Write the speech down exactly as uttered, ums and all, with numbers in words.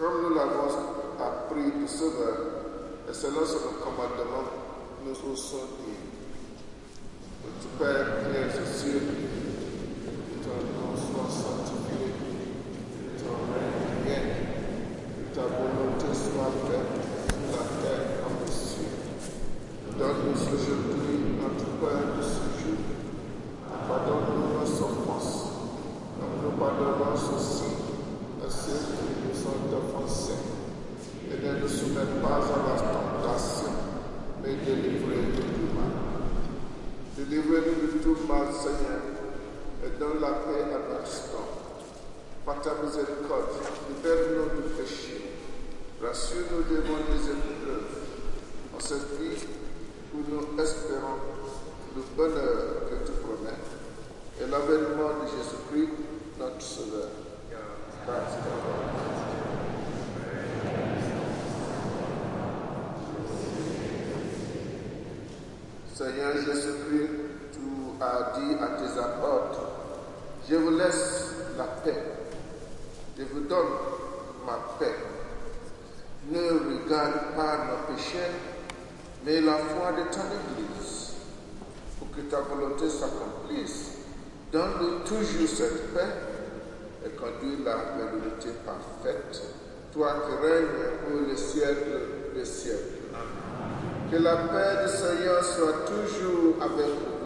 Comme nous l'avons appris du Sauveur, et selon son commandement, nous osons dire: Notre Père qui es aux cieux, que ton nom soit sanctifié, que ton règne vienne, que ta volonté soit faite sur la terre comme au ciel. Donne-nous aujourd'hui notre pain de ce jour. Pardonne-nous nos offenses, comme nous pardonnons aussi à ceux qui nous ont offensés. Et ne nous soumets pas à la tentation, mais délivre-nous du mal. Délivre-nous de tout mal, Seigneur, et donne la paix à notre sang. Par ta miséricorde, libère-nous du péché. Rassure-nous des bonnes épreuves. En cette vie où nous espérons le bonheur que tu promets et l'avènement de Jésus-Christ, notre Sauveur. Seigneur Jésus-Christ, tu as dit à tes apôtres: je vous laisse la paix, je vous donne ma paix. Ne regarde pas nos péchés, mais la foi de ton Église, pour que ta volonté s'accomplisse. Donne-nous toujours cette paix et conduis-la vers l'unité parfaite, toi qui règnes pour les siècles des siècles. Que la paix du Seigneur soit toujours avec vous.